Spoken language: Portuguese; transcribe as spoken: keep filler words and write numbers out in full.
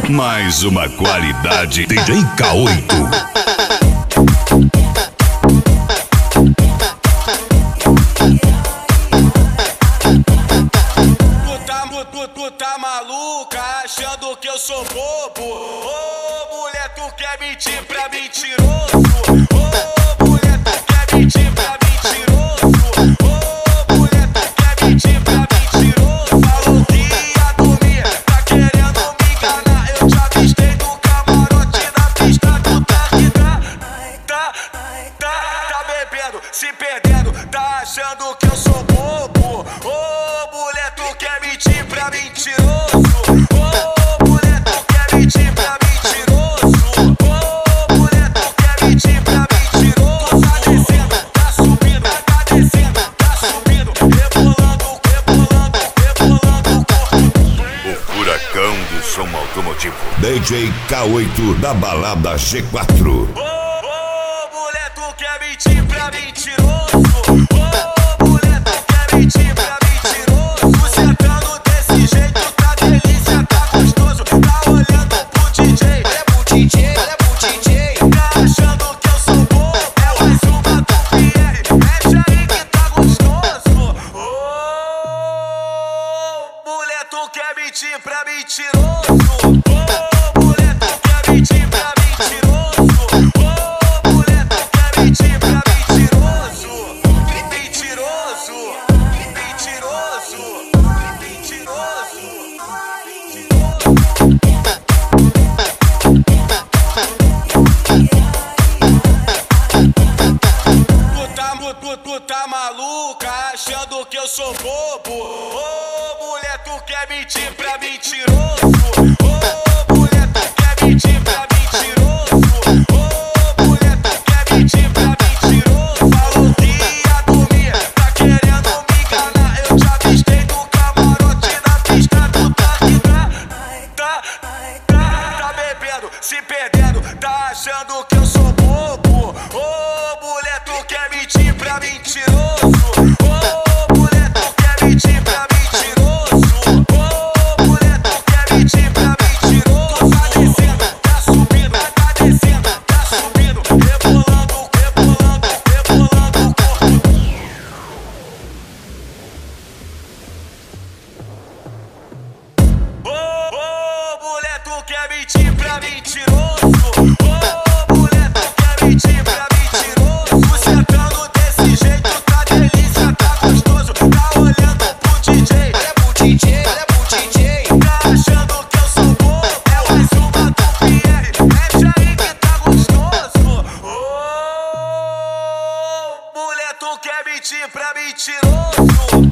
Mais uma qualidade D J K oito. Tu, tu tá maluca, achando que eu sou bobo? Ô, oh, mulher, tu quer mentir pra mentiroso? Ô, oh, mulher, tu quer mentir pra mentiroso? Ô, oh, mulher, tu quer mentir pra mentiroso? Falou que ia dormir, tá querendo me enganar. Eu te avistei no camarote da pista, tu tá que tá, tá, tá, tá bebendo, se perdendo, tá achando que eu sou bobo? Ô, oh, mulher, tu quer mentir pra mentiroso? Ô, mulher, tu quer mentir pra mentiroso? Ô, mulher, tu quer mentir pra mentiroso? Tá descendo, tá subindo, tá descendo, tá subindo, rebolando, rebolando, rebolando o corpo. O furacão do som automotivo. D J K oito da balada G quatro. Ô, ô, mulher, tu quer mentir pra mentiroso? Ô, mulher, tu quer mentir pra mentiroso? Sentando desse jeito, tá delícia, tá gostoso. Tá olhando pro D J, olha pro D J, olha pro D J. Tá achando que eu sou bobo? É mais uma do Pierre, mexe aí que tá gostoso. Ô, mulher, tu quer mentir pra mentiroso? Ô, mulher, tu quer mentir pra mentiroso? Ô, mulher, tu quer mentir pra mentiroso? Mentiroso, mentiroso, mentiroso, Tu tá, tu, tu tá maluca, achando que eu sou bobo? Ô, mulher, tu quer mentir pra mentiroso? Ô, mulher, tu quer mentir pra mentiroso? Ô, mulher, tu quer mentir pra mentiroso? Falou que ia dormir, tá querendo me enganar. Eu te avistei no camarote da pista, tu tá que tá, tá, tá, tá bebendo, se perdendo, tá achando que eu sou bobo? Ô, mulher, tu quer mentir pra mentiroso? Ô, mulher, tu quer mentir pra mentiroso? Ô, mulher, tu quer mentir pra mentiroso? Tá descendo, tá subindo, tá descendo, tá subindo, rebolando, rebolando, rebolando o corpo. Ô, ô, mulher, tu quer mentir pra mentiroso? Ô, mulher, tu quer mentir pra mentiroso? Sentando desse jeito, tá delícia, tá gostoso. Tá olhando pro D J, olha pro D J, olha pro D J. Tá achando que eu sou bobo? É mais uma do Pierre, mexe aí que tá gostoso. Ô, mulher, tu quer mentir pra mentiroso?